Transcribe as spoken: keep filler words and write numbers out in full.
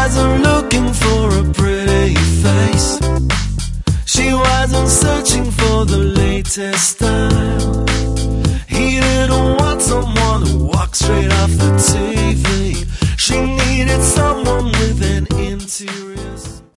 wasn't looking for a pretty face. She wasn't searching for the latest style. He didn't want someone who walks straight